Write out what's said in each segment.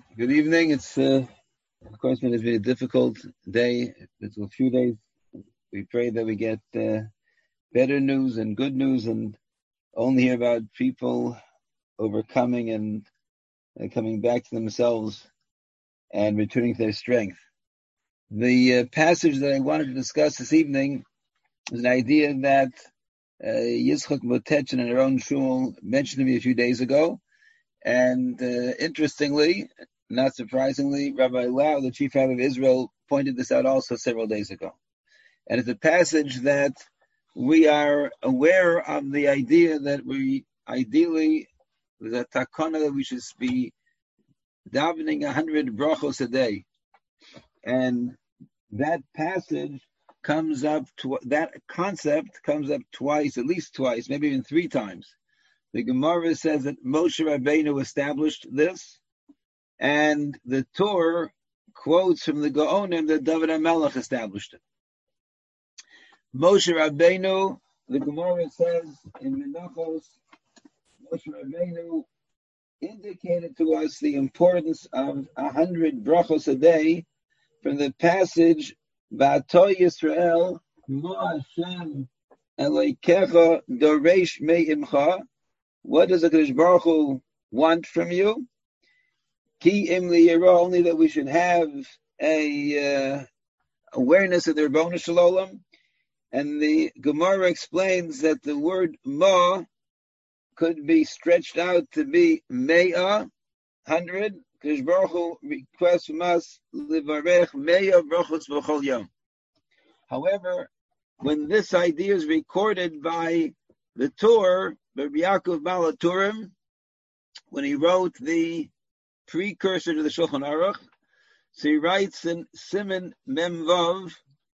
Good evening. It's of course it has been a difficult day. It's a few days. We pray that we get better news and good news, and only hear about people overcoming and coming back to themselves and returning to their strength. The passage that I wanted to discuss this evening is an idea that Yitzchak Motechin in our own shul mentioned to me a few days ago, and interestingly, not surprisingly, Rabbi Lau, the chief rabbi of Israel, pointed this out also several days ago. And it's a passage that we are aware of the idea that we ideally, the takana, that we should be davening 100 brachos a day. And that passage comes up, that concept comes up twice, at least twice, maybe even three times. The Gemara says that Moshe Rabbeinu established this, and the Torah quotes from the Gaonim that David HaMelech established it. Moshe Rabbeinu, the Gemara says in Menachos, Moshe Rabbeinu indicated to us the importance of 100 brachos a day from the passage V'ato Yisrael Mo Hashem Elokecha Doresh Me'imcha. What does the Kadosh Baruch Hu want from you? Ki im liyira, only that we should have a awareness of the Ribono Shel Olam. And the Gemara explains that the word ma could be stretched out to be me'ah, 100. Kadosh Baruch Hu requests from us livarech me'ah brachos b'chol yom. However, when this idea is recorded by the Torah, Rabbi Yaakov Baal HaTurim, when he wrote the precursor to the Shulchan Aruch, so he writes in Siman Mem Vav,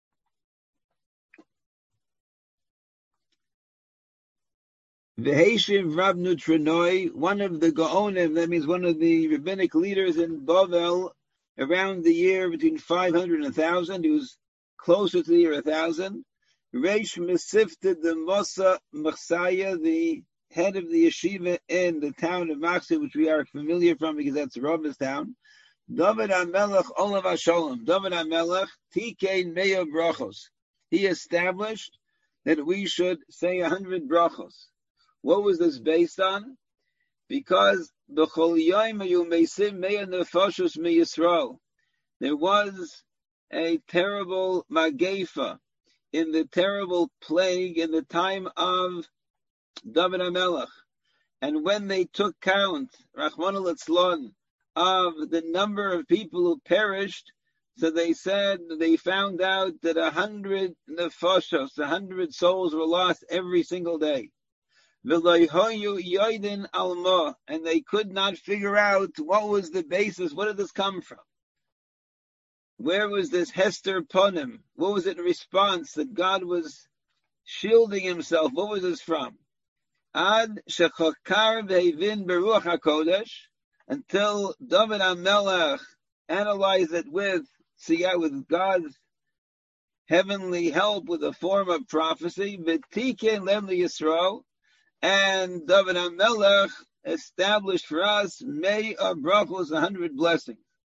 V'heishiv Rav Nutrinoi, one of the Gaonim, that means one of the rabbinic leaders in Bavel, around the year between 500 and 1,000, he was closer to the year 1,000. Reish Mesifted the Mosa Machsaya, the head of the yeshiva in the town of Machsaya, which we are familiar from because that's Rav's town. David HaMelech Olav HaSholem. David HaMelech Tikein Me'ah Brachos. He established that we should say 100 brachos. What was this based on? Because B'chol Yom Hayu Meisim Me'ah Nefashos MeYisrael. There was a terrible magefa, in the terrible plague in the time of David HaMelech. And when they took count, Rachmana litzlan, of the number of people who perished, so they said, they found out that 100 nefashos, 100 souls were lost every single day. And they could not figure out what was the basis, where did this come from? Where was this Hester Ponim? What was it in response that God was shielding himself? What was this from? Ad shechakar ve'ivin beruach HaKodesh, until David HaMelech analyzed it with God's heavenly help, with a form of prophecy, v'tiken lem Yisrael, and David HaMelech established for us Me'ah brachos, 100 blessings.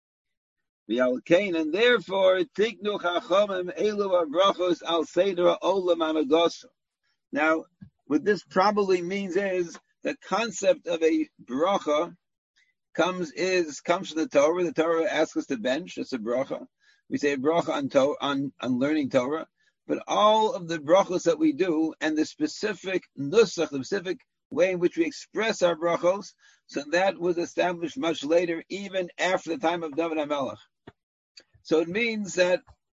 And therefore, tiknu chachamim elu brachos al seder olam hamagoso. Now, what this probably means is the concept of a bracha comes from the Torah. The Torah asks us to bench. It's a bracha. We say a bracha on learning Torah. But all of the brachos that we do and the specific nusach, the specific way in which we express our brachos, so that was established much later, even after the time of David HaMelech. So it means that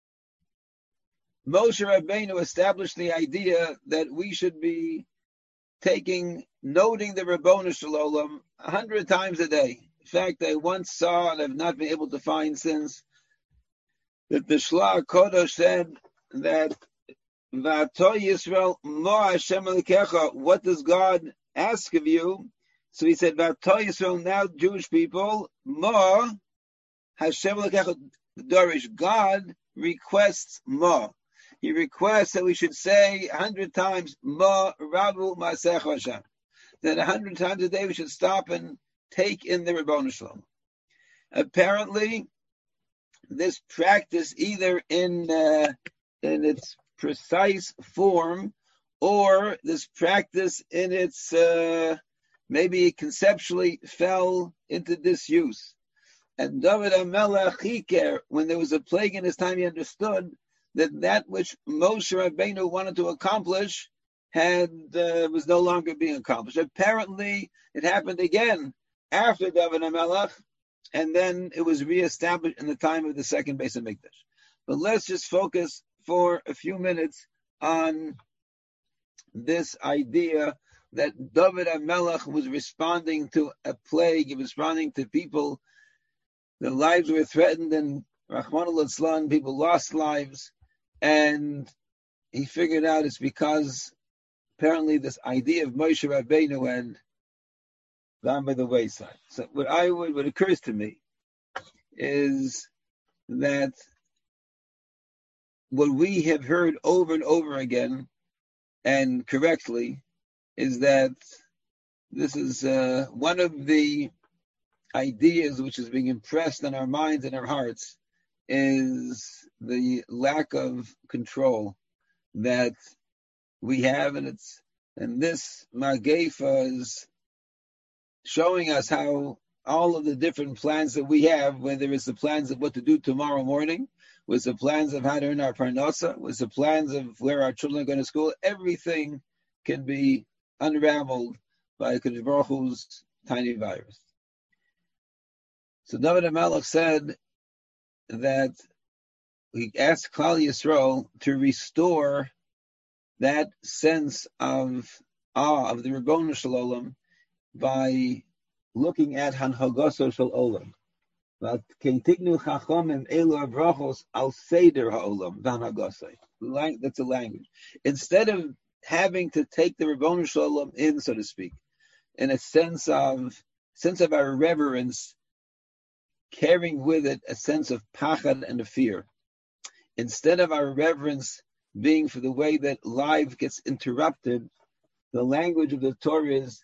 Moshe Rabbeinu established the idea that we should be noting the Ribono Shel Olam 100 times a day. In fact, I once saw, and I've not been able to find since, that the Shla Kodesh said that V'ato Yisrael Mo Hashem Elokecha, what does God ask of you? So he said, V'ato Yisrael, now Jewish people, Mo Hashem Elokecha Dorish, God requests Ma. He requests that we should say 100 times Ma Rabu Masech Hashem. That 100 times a day we should stop and take in the Ribono Shel Olam. Apparently, this practice, either in its precise form, or this practice in its maybe it conceptually fell into disuse. And David HaMelech Hiker, when there was a plague in his time, he understood that which Moshe Rabbeinu wanted to accomplish was no longer being accomplished. Apparently, it happened again after David HaMelech, and then it was reestablished in the time of the second Beis HaMikdash. But let's just focus for a few minutes on this idea that David HaMelech was responding to a plague. He was responding to people. Their lives were threatened, and Rahman al-Islam, people lost lives. And he figured out it's because apparently this idea of Moshe Rabbeinu had gone by the wayside. So what occurs to me is that what we have heard over and over again, and correctly, is that this is one of the ideas which is being impressed on our minds and our hearts, is the lack of control that we have, and this Magefa is showing us how all of the different plans that we have, whether it's the plans of what to do tomorrow morning, with the plans of how to earn our parnasa, with the plans of where our children are going to school, everything can be unraveled by Kadosh Baruch Hu's tiny virus. So David HaMelech said that he asked Klal Yisrael to restore that sense of awe of the Ribono Shel Olam by looking at Hanhagaso Shel Olam. That's a language. Instead of having to take the Ribono Shel Olam in, so to speak, in a sense of our reverence, carrying with it a sense of pachad and a fear. Instead of our reverence being for the way that life gets interrupted, the language of the Torah is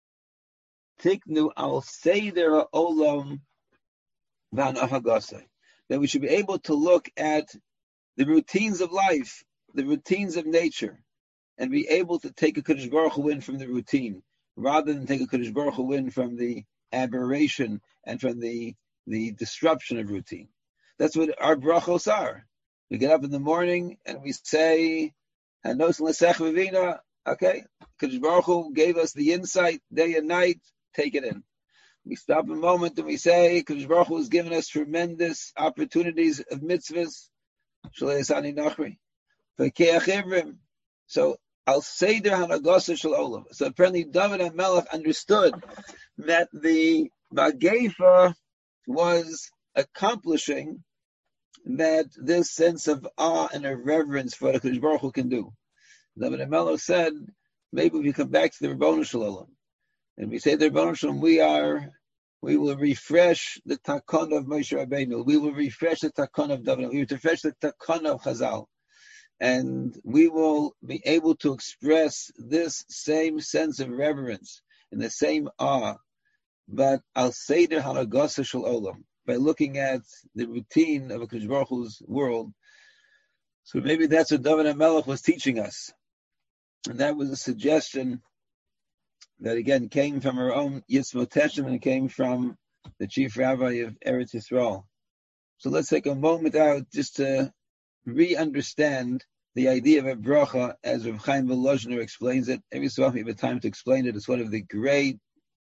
tiknu al seder olam v'anahagasei. That we should be able to look at the routines of life, the routines of nature, and be able to take a Kadosh Baruch Hu in from the routine, rather than take a Kadosh Baruch Hu in from the aberration and from the disruption of routine. That's what our brachos are. We get up in the morning and we say, Hanos l'sech v'vina, okay, Kadosh Baruch Hu gave us the insight day and night, take it in. We stop a moment and we say, Kadosh Baruch Hu has given us tremendous opportunities of mitzvahs, Shalei Yisani Nachri, V'keach Ivrim. So, Al Seder Hanagasa Shel Olam. So apparently David HaMelech understood that the Magefa was accomplishing that this sense of awe and of reverence for what Kadosh Baruch Hu can do. David HaMelech said, maybe we come back to the Ribono Shel Olam, and we say the Ribono Shel Olam, we will refresh the takon of Moshe Rabbeinu, we will refresh the takon of David, we will refresh the takon of Chazal, and we will be able to express this same sense of reverence and the same awe, but Al Seder Hanagasa Shel Olam, by looking at the routine of a Kadosh Baruch Hu's world. So maybe that's what David HaMelech was teaching us. And that was a suggestion that again came from our own Yitzmo Teshem, and it came from the chief rabbi of Eretz Yisrael. So let's take a moment out just to re-understand the idea of a bracha as Rav Chaim Volozhiner explains it. Every so often we have time to explain it. It's one of the great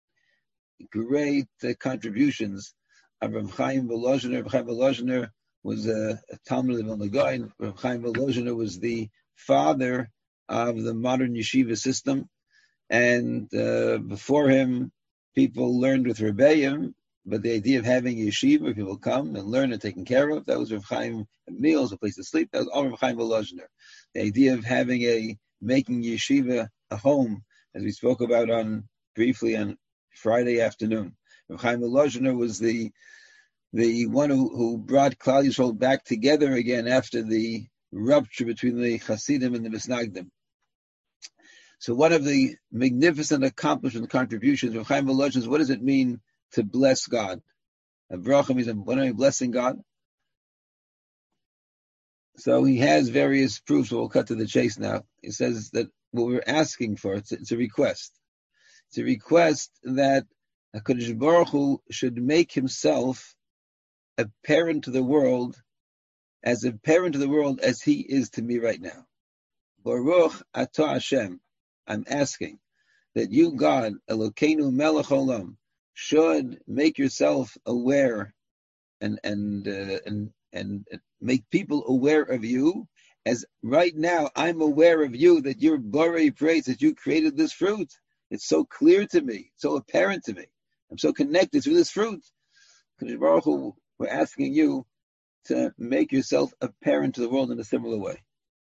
contributions of Rav Chaim Volozhiner. Rav Chaim Volozhiner was a Talmud of Vilna Gaon. Rav Chaim Volozhiner was the father of the modern yeshiva system, and before him, people learned with Rebbeim, but the idea of having a yeshiva where people come and learn and taken care of, that was Rav Chaim. Meals, a place to sleep, that was all Rav Chaim Volozhiner. The idea of making yeshiva a home, as we spoke about briefly on Friday afternoon. Rav Chaim Volozhiner was the one who brought Klal Yisrael back together again after the rupture between the Hasidim and the Misnagdim. So one of the magnificent accomplishment contributions of Chaim Volozhiner is, what does it mean to bless God? A bracha means when I'm blessing God. So he has various proofs. We'll cut to the chase now. He says that what we're asking for, it's a request. It's a request that HaKadosh Baruch Hu should make himself apparent to the world, as apparent to the world as he is to me right now. Baruch Atah Hashem, I'm asking that you, God, Elokeinu Melech Olam, should make yourself aware and make people aware of you, as right now I'm aware of you, that you're Borei Praise, that you created this fruit. It's so clear to me, so apparent to me. I'm so connected to this fruit. Kadosh Baruch Hu, we're asking you to make yourself apparent to the world in a similar way.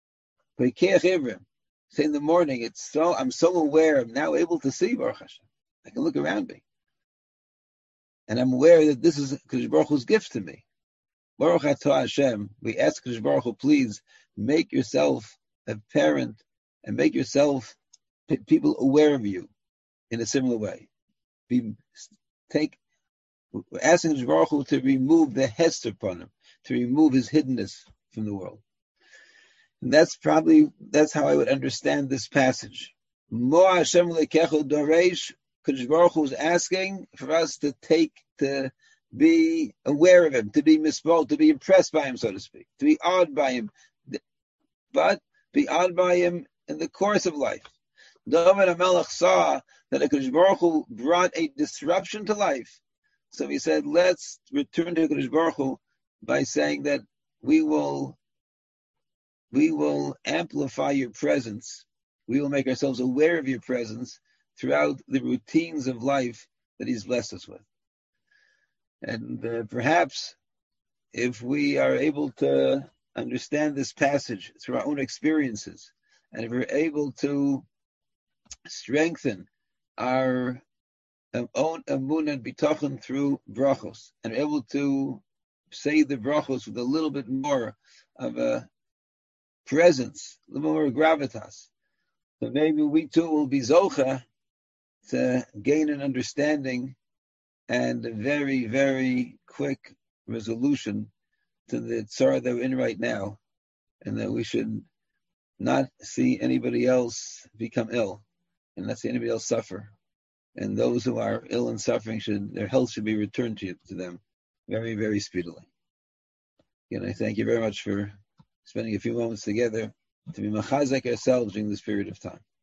Say in the morning, I'm so aware, I'm now able to see Baruch Hashem. I can look around me. And I'm aware that this is Kadosh Baruch Hu's gift to me. Baruch Atah Hashem, we ask Kadosh Baruch Hu, please make yourself apparent and make yourself people aware of you in a similar way. We're asking Kadosh Baruch Hu to remove the hester upon him, to remove his hiddenness from the world. And that's how I would understand this passage. Mo Hashem lekechu doresh, Kadosh Baruch Hu is asking for us to be aware of him, to be misbold, to be impressed by him, so to speak, to be awed by him, but be awed by him in the course of life. David HaMelech saw that HaKadosh Baruch Hu brought a disruption to life. So he said, let's return to HaKadosh Baruch Hu by saying that we will amplify your presence. We will make ourselves aware of your presence throughout the routines of life that he's blessed us with. And perhaps if we are able to understand this passage through our own experiences, and if we're able to strengthen our own emunah and bitachon through brachos, and able to say the brachos with a little bit more of a presence, a little more gravitas, so maybe we too will be zocha to gain an understanding and a very, very quick resolution to the tzara that we're in right now, and that we should not see anybody else become ill, and not see anybody else suffer. And those who are ill and suffering, their health should be returned to them very, very speedily. Again, I thank you very much for spending a few moments together to be machazek ourselves during this period of time.